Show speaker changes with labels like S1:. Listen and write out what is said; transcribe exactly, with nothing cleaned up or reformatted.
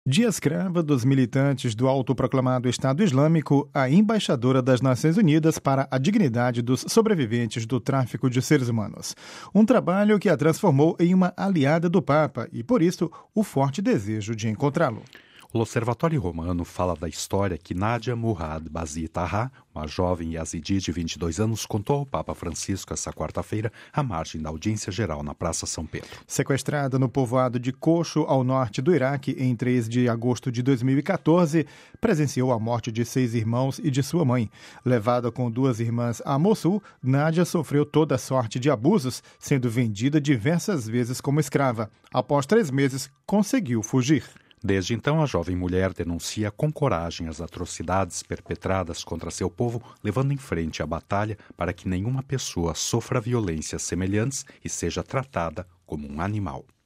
S1: De escrava dos militantes do autoproclamado Estado Islâmico, a embaixadora das Nações Unidas para a dignidade dos sobreviventes do tráfico de seres humanos. Um trabalho que a transformou em uma aliada do Papa e, por isso, o forte desejo de encontrá-lo.
S2: O Observatório Romano fala da história que Nadia Murad Bazi Taha, uma jovem yazidi de vinte e dois anos, contou ao Papa Francisco essa quarta-feira à margem da audiência geral na Praça São Pedro.
S1: Sequestrada no povoado de Kocho, ao norte do Iraque, em três de agosto de dois mil e quatorze, presenciou a morte de seis irmãos e de sua mãe. Levada com duas irmãs a Mossul, Nadia sofreu toda sorte de abusos, sendo vendida diversas vezes como escrava. Após três meses, conseguiu fugir.
S2: Desde então, a jovem mulher denuncia com coragem as atrocidades perpetradas contra seu povo, levando em frente a batalha para que nenhuma pessoa sofra violências semelhantes e seja tratada como um animal.